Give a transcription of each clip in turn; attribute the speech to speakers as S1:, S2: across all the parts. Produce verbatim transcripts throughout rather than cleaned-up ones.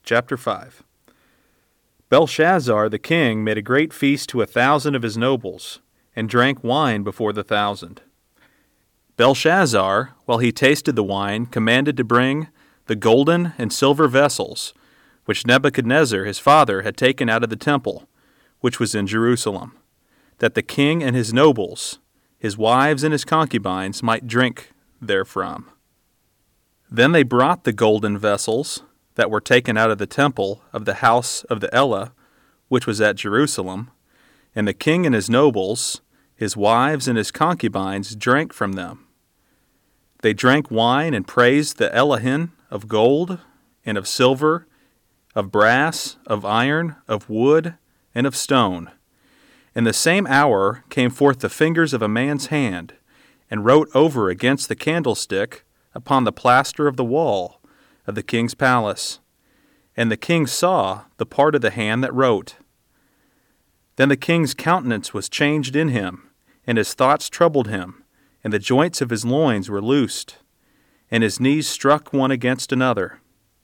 S1: Chapter five. Belshazzar the king made a great feast to a thousand of his nobles, and drank wine before the thousand. Belshazzar, while he tasted the wine, commanded to bring the golden and silver vessels, which Nebuchadnezzar his father had taken out of the temple, which was in Jerusalem, that the king and his nobles, his wives and his concubines, might drink therefrom. Then they brought the golden vessels that were taken out of the temple of the house of the Elah, which was at Jerusalem, and the king and his nobles, his wives and his concubines, drank from them. They drank wine and praised the Elohim of gold and of silver, of brass, of iron, of wood, and of stone. In the same hour came forth the fingers of a man's hand, and wrote over against the candlestick upon the plaster of the wall of the king's palace. And the king saw the part of the hand that wrote. Then the king's countenance was changed in him, and his thoughts troubled him, and the joints of his loins were loosed, and his knees struck one against another.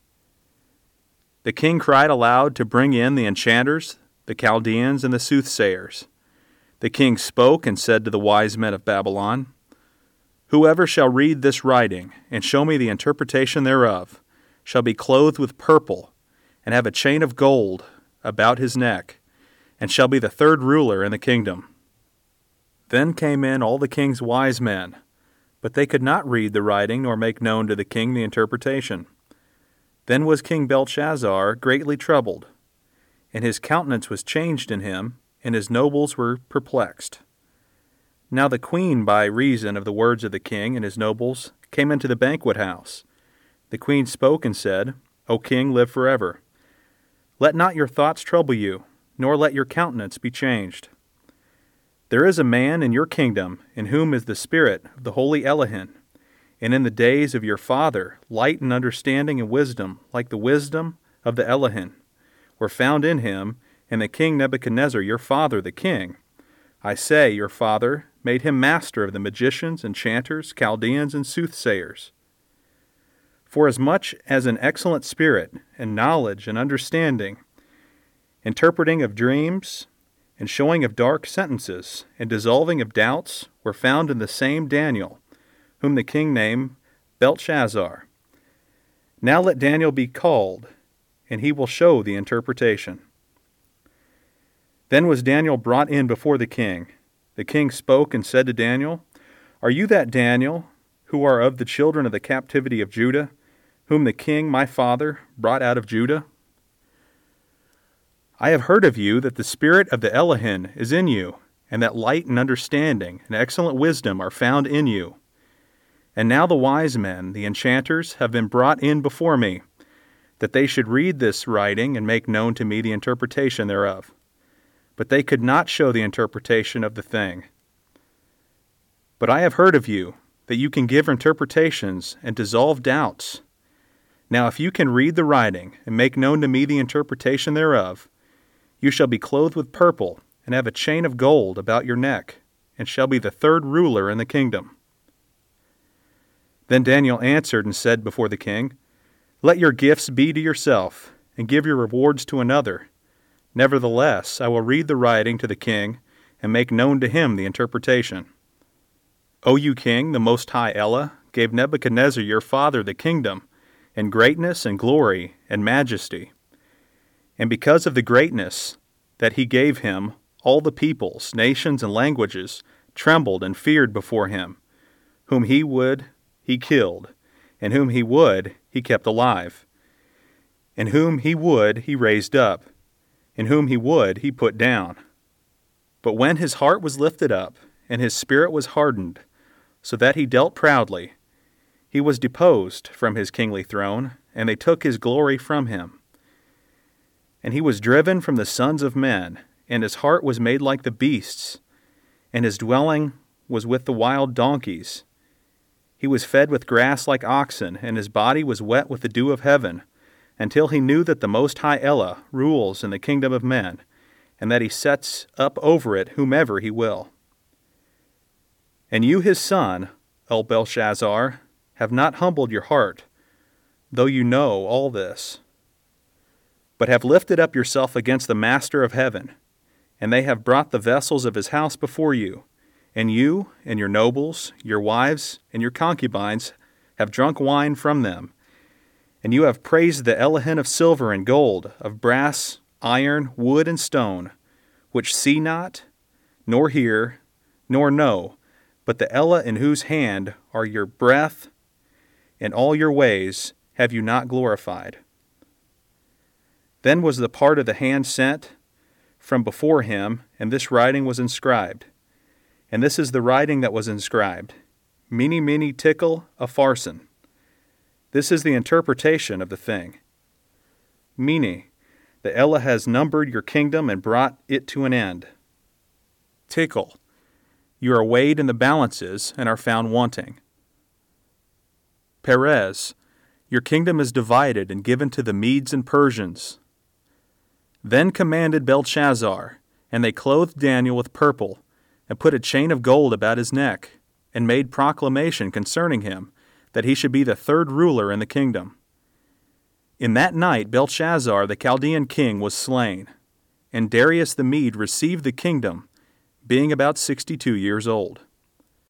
S1: The king cried aloud to bring in the enchanters, the Chaldeans, and the soothsayers. The king spoke and said to the wise men of Babylon, Whoever shall read this writing, and show me the interpretation thereof, shall be clothed with purple, and have a chain of gold about his neck, and shall be the third ruler in the kingdom. Then came in all the king's wise men, but they could not read the writing nor make known to the king the interpretation. Then was King Belshazzar greatly troubled, and his countenance was changed in him, and his nobles were perplexed. Now the queen, by reason of the words of the king and his nobles, came into the banquet house. The queen spoke and said, O king, live forever. Let not your thoughts trouble you, nor let your countenance be changed. There is a man in your kingdom in whom is the spirit of the holy Elohim, and in the days of your father light and understanding and wisdom, like the wisdom of the Elohim, were found in him, and the king Nebuchadnezzar, your father the king, I say, your father, made him master of the magicians, enchanters, Chaldeans, and soothsayers. For as much as an excellent spirit, and knowledge, and understanding, interpreting of dreams, and showing of dark sentences, and dissolving of doubts, were found in the same Daniel, whom the king named Belteshazzar. Now let Daniel be called, and he will show the interpretation. Then was Daniel brought in before the king. The king spoke and said to Daniel, Are you that Daniel, who are of the children of the captivity of Judah, whom the king, my father, brought out of Judah? I have heard of you that the spirit of the Elohim is in you, and that light and understanding and excellent wisdom are found in you. And now the wise men, the enchanters, have been brought in before me, that they should read this writing and make known to me the interpretation thereof. But they could not show the interpretation of the thing. But I have heard of you, that you can give interpretations and dissolve doubts. Now if you can read the writing and make known to me the interpretation thereof, you shall be clothed with purple, and have a chain of gold about your neck, and shall be the third ruler in the kingdom. Then Daniel answered and said before the king, Let your gifts be to yourself, and give your rewards to another. Nevertheless, I will read the writing to the king, and make known to him the interpretation. O you king, the most high Elah, gave Nebuchadnezzar your father the kingdom, and greatness and glory and majesty. And because of the greatness that he gave him, all the peoples, nations, and languages trembled and feared before him. Whom he would, he killed, and whom he would, he kept alive. And whom he would, he raised up, and whom he would, he put down. But when his heart was lifted up, and his spirit was hardened, so that he dealt proudly, he was deposed from his kingly throne, and they took his glory from him. And he was driven from the sons of men, and his heart was made like the beasts, and his dwelling was with the wild donkeys. He was fed with grass like oxen, and his body was wet with the dew of heaven, until he knew that the Most High Elah rules in the kingdom of men, and that he sets up over it whomever he will. And you, his son, O Belshazzar, have not humbled your heart, though you know all this. but have lifted up yourself against the master of heaven, and they have brought the vessels of his house before you, and you and your nobles, your wives, and your concubines have drunk wine from them. And you have praised the Elohim of silver and gold, of brass, iron, wood, and stone, which see not, nor hear, nor know, but the Elah in whose hand are your breath, and all your ways have you not glorified. Then was the part of the hand sent from before him, and this writing was inscribed. And this is the writing that was inscribed, Mene, Mene, Tekel, Upharsin. This is the interpretation of the thing. Mene, the Elah has numbered your kingdom and brought it to an end. Tekel, you are weighed in the balances and are found wanting. Perez, your kingdom is divided and given to the Medes and Persians. Then commanded Belshazzar, and they clothed Daniel with purple, and put a chain of gold about his neck, and made proclamation concerning him, that he should be the third ruler in the kingdom. In that night Belshazzar the Chaldean king was slain, and Darius the Mede received the kingdom, being about sixty-two years old.